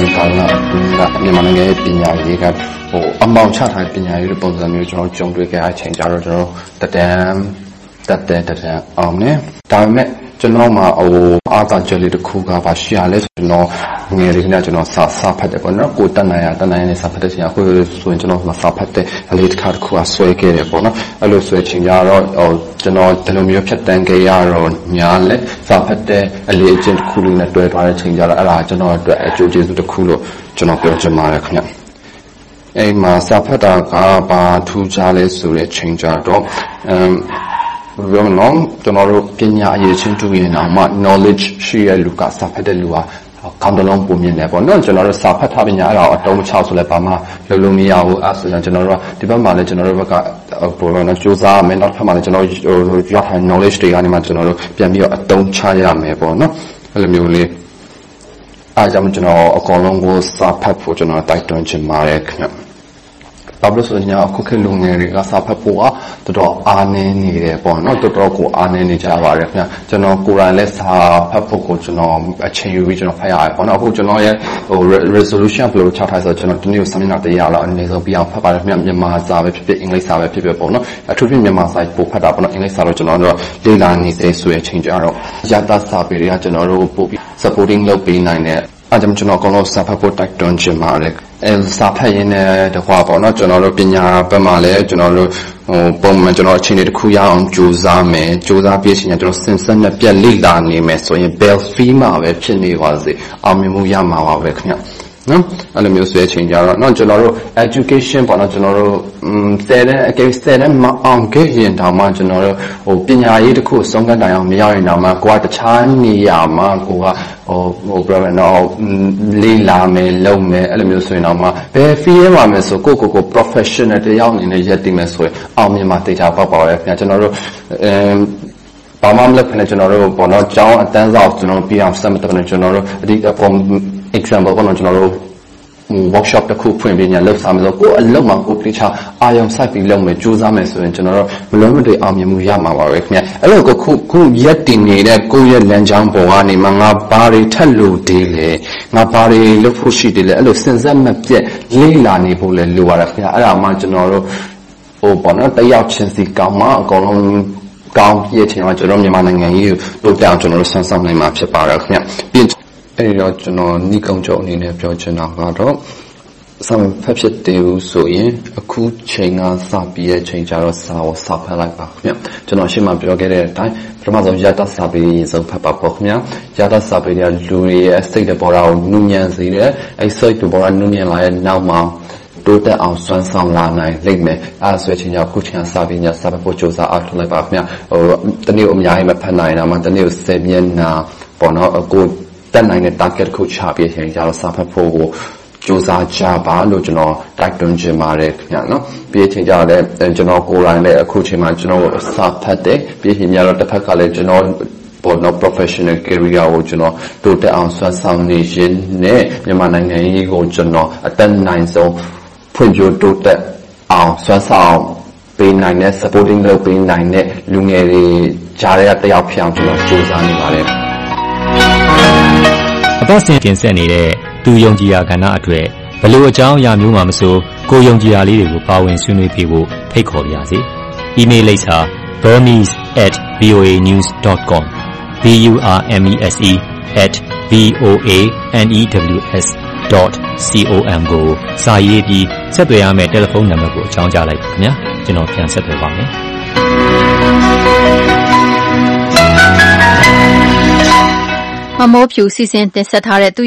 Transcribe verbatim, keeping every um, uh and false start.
မျိုးကောင်းလာမြန်မာနိုင်ငံရဲ့ပညာရေးကဟိုအမောင်ချထားတဲ့ပညာရေးပုံစံမျိုးကျွန်တော်ကြုံတွေ့ခဲ့တဲ့အချိန်ကြတော့ကျွန်တော်တတန်းတတန်းတတန်းအောင်နေဒါပေမဲ့ကျွန်တော်မှာဟိုအားသာချက်လေးတစ်ခုကပါရှိရလဲကျွန်တော်ငယ်လေးကကျွန်တော်စာစာဖတ်တယ်ပေါ့နော်ကိုတက်နိုင်ရတက်နိုင်နေစာဖတ်တဲ့ချိန်အခုဆိုရင်ကျွန်တော်စာဖတ်တဲ့အလေးတစ်ခါတစ်ခုအဆွဲခဲ့တယ်ပေါ့နော်အဲ့လိုဆွဲချိန်ကြတော့ဟိုကျွန်တော်ဒီလိုမျိုးဖြတ်တန်းခဲ့ရတော့ညာလဲစာဖတ်တဲ့အလေးအကျင့်တစ်ခုလေးနဲ့တွဲထားတဲ့ချိန်ကြတော့အဲ့ဒါကျွန်တော်အတွက်အကျိုးကျေးဇူးတစ်ခုလို့ကျွန်တော်ပြောချင်ပါတယ်ခင်ဗျအဲ့မှာစာဖတ်တာကဘာထူးခြားလဲဆိုတဲ့ချိန်ကြတော့အမ်ဘယ်လိုကျွန်တော်တို့ပညာအရေးချင်းတူရင်တော့မှ knowledge ရှိရလူကစာဖတ်တဲ့လူကကောင်းတလုံးပုံမြင်တယ်ပေါ့နော်ကျွန်တော်တို့စာဖတ်ထားပညာအဲ့ဒါအတုံးမချဆိုလဲဘာမှလုံးလုံးမရဘူးအဲ့ဆိုရင်ကျွန်တော်တို့ကဒီဘက်မှာလည်းကျွန်တော်တို့ဘက်ကပေါ်တော့စူးစမ်းမယ်နောက်ထပ်မှာလည်းကျွန်တော်ရထား knowledge တွေကနေမှကျွန်တော်တို့ပြန်ပြီးတော့အတုံးချရမယ်ပေါ့နော်အဲ့လိုမျိုးလေးအားကြောင့်ကျွန်တော်အကောင်လုံးကိုစာဖတ်ဖို့ကျွန်တော်တိုက်တွန်းချင်ပါတယ်ခင်ဗျဘာလို့ဆိုရင်အခုခေတ်လူငယ်တွေကစာဖတ်ဖို့ကတော်တော်အားနည်းနေတယ်ပေါ့နော်တော်တော်ကိုအားနည်းနေကြပါတယ်ခင်ဗျကျွန်တော်ကိုယ်တိုင်လည်းစာဖတ်ဖို့ကိုကျွန်တော်အချိန်ယူပြီးကျွန်တော်ဖတ်ရတယ်ပေါ့နော်အခုကျွန်တော်ရဲ့ဟို resolution ဘယ်လိုချထားဆိုတော့ကျွန်တော်ဒီနေ့စာမျက်နှာတစ်ရာလောက်အနေဆုံးပြီးအောင်ဖတ်ပါတယ်ခင်ဗျမြန်မာစာပဲဖြစ်ဖြစ်အင်္ဂလိပ်စာပဲဖြစ်ဖြစ်ပေါ့နော်အထူးဖြင့်မြန်မာစာပို့ဖတ်တာပေါ့နော်အင်္ဂလိပ်စာတော့ကျွန်တော်တို့လေ့လာနေသေးဆိုရချိန်ကြတော့ရတစာပေတွေကကျွန်တော်တို့ပို့ပြီး supporting လုပ်ပေးနိုင်တဲ့အဲ့ဒါကျွန်တော်ကောင်းလို့စာဖတ်ဖို့တိုက်တွန်းချင်ပါတယ်အဲစာဖတ်ရင်းနဲ့တခွာပေါ့နော်ကျွန်တော်တို့ပညာဘက်မှာလည်းကျွန်တော်တို့ဟိုပုံမှန်ကျွန်တော်အချိန်တစ်ခုရအောင်ကြိုးစားမယ်ကြိုးစားပြီးရှင်ကျွန်တော်စင်စက်နဲ့ပြက်လေ့လာနေမယ်ဆိုရင် bell fee မှာပဲဖြစ်နေပါစေအောင်မြင်မှုရမှာပါပဲခင်ဗျနော်အဲ့လိုမျိုးဆွဲချိန်ကြတော့နော်ကျွန်တော်တို့ education ပေါ့နော်ကျွန်တော်တို့อืมဆယ်တဲ့အကယ်ဆယ်တဲ့မအောင်ခဲ့ရင်တောင်မှကျွန်တော်တို့ဟိုပညာရေးတစ်ခုဆုံးကတိုင်အောင်မရရင်တောင်မှကိုကတခြားနေရာမှာကိုကဟိုဟို problem တော့လေးလာမယ်လုံမယ်အဲ့လိုမျိုးဆိုရင်တော့မှဘယ် fee ရမှာမယ်ဆိုကိုကိုကို professional တယောက်အနေနဲ့ရက်တည်မယ်ဆိုရင်အောင်မြင်မှာတေချာပေါက်ပါရဲ့ခင်ဗျာကျွန်တော်တို့အမ်ဘာမှမလုပ်ခင်ကျွန်တော်တို့ပေါ့နော်ကျောင်းအတန်းစာကျွန်တော်ပြအောင်စမ်းတဲ့ကျွန်တော်တို့အဒီအပေါ် example ပေါ့နော်ကျွန်တော်တို့ workshop တစ်ခုဖွင့်ပေးညာလုပ်စားမယ်ဆိုကိုအလုပ်မှာကိုတိကျအာရုံစိုက်ပြီးလုပ်မယ်ကြိုးစားမယ်ဆိုရင်ကျွန်တော်တို့မလွန်မသွေအောင်မြင်မှုရမှာပါပဲခင်ဗျအဲ့လိုကိုခုခုရက်တည်နေတဲ့ကိုယ့်ရဲ့လမ်းကြောင်းပေါ်ကနေမှငါဘာတွေထက်လို့ဒီလေငါဘာတွေလုပ်ဖို့ရှိတယ်လဲအဲ့လိုစဉ်ဆက်မပြတ်လေ့လာနေဖို့လဲလိုပါတယ်ခင်ဗျအဲ့ဒါမှကျွန်တော်တို့ဟိုပေါ့နော်တယောက်ချင်းစီကောင်းမှအကုန်လုံးကောင်းပြည့်ချင်တော့ကျွန်တော်မြန်မာနိုင်ငံကြီးကိုတို့ပြောင်းကျွန်တော်တို့ဆန်းဆောင်နိုင်မှာဖြစ်ပါတယ်ခင်ဗျပြင်အဲ့တော့ကျွန်တော်နှီးကုံချုပ်အနေနဲ့ပြောချင်တာကတော့စာဖတ်ဖြစ်တယ်ဆိုရင်အခုချိန်ကစပြီးရဲ့ချိန်ကြတော့စာကိုစာဖတ်လိုက်ပါခင်ဗျကျွန်တော်ရှင်းမှပြောခဲ့တဲ့အတိုင်းပထမဆုံးရတစာပေစုံဖတ်ပါပေါ့ခင်ဗျရတစာပေတွေကလူတွေရဲ့စိတ်တဘောထားကိုနုညံ့စေတယ်အဲ့စိတ်တဘောထားနုညံ့လာတဲ့နောက်မှာတိုးတက်အောင်စွမ်းဆောင်လာနိုင်လိမ့်မယ်အဲဆိုချင်းကြောင့်ခုချိန်စာပေညာစာပေဖို့စ조사အားထုတ်လိုက်ပါခင်ဗျဟိုတနေ့အများကြီးမဖတ်နိုင်တာမှတနေ့ကိုဆယ်မျက်နှာပေါ့နော်အခုတက်နိုင်တဲ့ target ကိုချပြရင်ကျတော့စာဖတ်ဖို့ကိုစ조사ကြပါလို့ကျွန်တော်တိုက်တွန်းချင်ပါတယ်ခင်ဗျာနော်ပြီးချင်းကြတော့ကျွန်တော်ကိုယ်တိုင်လည်းအခုချိန်မှာကျွန်တော်စာဖတ်တယ်ပြီးရင်များတော့တစ်ဖက်ကလည်းကျွန်တော်ပေါ်တော့ professional career ကိုကျွန်တော်တိုးတက်အောင်ဆွမ်းဆောင်နေရင်းနဲ့မြန်မာနိုင်ငံကြီးကိုကျွန်တော်အသက်နိုင်ဆုံးဖွံ့ဖြိုးတိုးတက်အောင်ဆွမ်းဆောင်ပေးနိုင်တဲ့ supporting လုပ်ပေးနိုင်တဲ့လူငယ်တွေကြားရတဲ့တယောက်ဖြစ်အောင်ကျွန်တော်စ조사နေပါတယ်အပတ်စဉ်တင်ဆက်နေတဲ့သူယုံကြည်ရာကဏ္ဍအတွက်ဘယ်လိုအကြောင်းအရာမျိုးမှမဆိုကိုယုံကြည်ရာလေးတွေကိုပါဝင်ဆွေးနွေးပေးဖို့ဖိတ်ခေါ်ပါရစေ။ email လိပ်စာ burmese at v o a news dot com b u r m e s e at v o a n e w s dot com ကိုစာရေးပြီးဆက်သွယ်ရမယ့်တယ်လီဖုန်းနံပါတ်ကိုအကြောင်းကြားလိုက်ပါခင်ဗျာ။ကျွန်တော်ပြန်ဆက်သွယ်ပါမယ်။မမိုးဖြူစီစဉ်တင်ဆက်ထားတဲ့